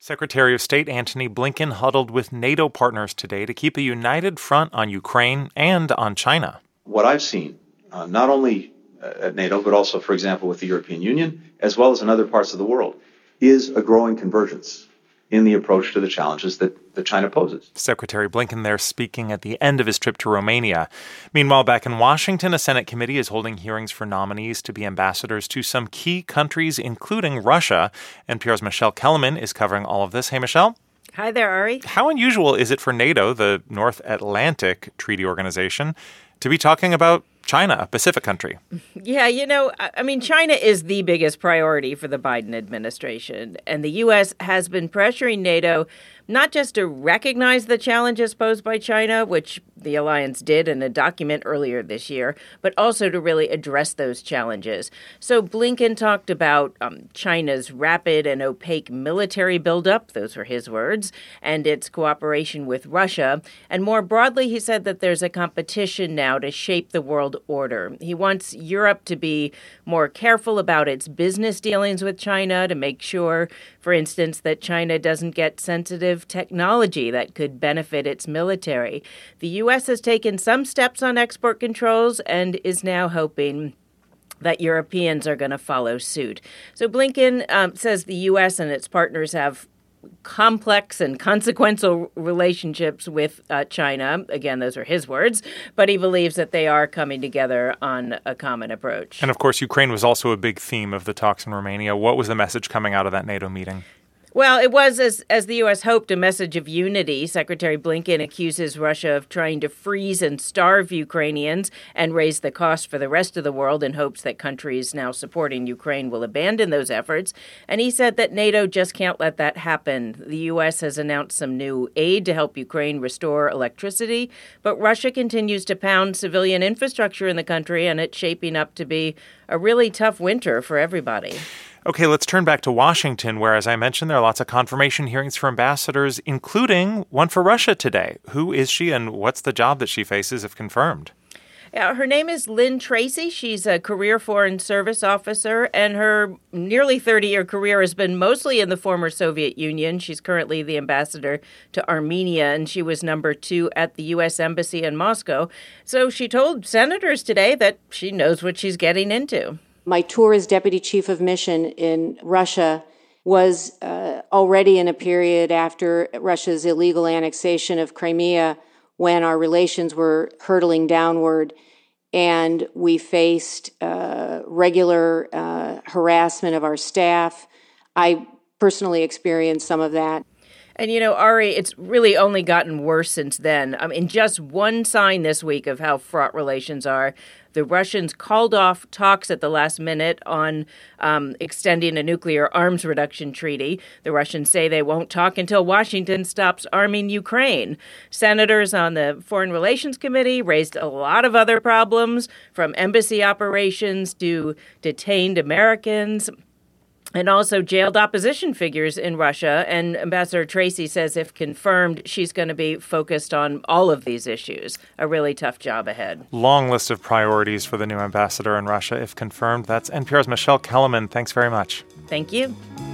Secretary of State Antony Blinken huddled with NATO partners today to keep a united front on Ukraine and on China. What I've seen, not only at NATO, but also, for example, with the European Union, as well as in other parts of the world, is a growing convergence in the approach to the challenges that China poses. Secretary Blinken there speaking at the end of his trip to Romania. Meanwhile, back in Washington, a Senate committee is holding hearings for nominees to be ambassadors to some key countries, including Russia. NPR's Michelle Kellerman is covering all of this. Hey, Michelle. Hi there, Ari. How unusual is it for NATO, the North Atlantic Treaty Organization, to be talking about China, a Pacific country? Yeah, China is the biggest priority for the Biden administration, and the U.S. has been pressuring NATO not just to recognize the challenges posed by China, which the alliance did in a document earlier this year, but also to really address those challenges. So Blinken talked about China's rapid and opaque military buildup, those were his words, and its cooperation with Russia. And more broadly, he said that there's a competition now to shape the world order. He wants Europe to be more careful about its business dealings with China, to make sure, for instance, that China doesn't get sensitive technology that could benefit its military. The U.S. has taken some steps on export controls and is now hoping that Europeans are going to follow suit. So Blinken says the U.S. and its partners have complex and consequential relationships with China. Again, those are his words, but he believes that they are coming together on a common approach. And of course, Ukraine was also a big theme of the talks in Romania. What was the message coming out of that NATO meeting? Well, it was, as the U.S. hoped, a message of unity. Secretary Blinken accuses Russia of trying to freeze and starve Ukrainians and raise the cost for the rest of the world in hopes that countries now supporting Ukraine will abandon those efforts. And he said that NATO just can't let that happen. The U.S. has announced some new aid to help Ukraine restore electricity, but Russia continues to pound civilian infrastructure in the country, and it's shaping up to be a really tough winter for everybody. Okay, let's turn back to Washington, where, as I mentioned, there are lots of confirmation hearings for ambassadors, including one for Russia today. Who is she, and what's the job that she faces if confirmed? Yeah, her name is Lynn Tracy. She's a career Foreign Service officer, and her nearly 30-year career has been mostly in the former Soviet Union. She's currently the ambassador to Armenia, and she was number 2 at the U.S. Embassy in Moscow. So she told senators today that she knows what she's getting into. My tour as deputy chief of mission in Russia was already in a period after Russia's illegal annexation of Crimea, when our relations were hurtling downward and we faced regular harassment of our staff. I personally experienced some of that. And, Ari, it's really only gotten worse since then. Just one sign this week of how fraught relations are, the Russians called off talks at the last minute on extending a nuclear arms reduction treaty. The Russians say they won't talk until Washington stops arming Ukraine. Senators on the Foreign Relations Committee raised a lot of other problems, from embassy operations to detained Americans, and also jailed opposition figures in Russia. And Ambassador Tracy says if confirmed, she's going to be focused on all of these issues. A really tough job ahead. Long list of priorities for the new ambassador in Russia if confirmed. That's NPR's Michelle Kellerman. Thanks very much. Thank you.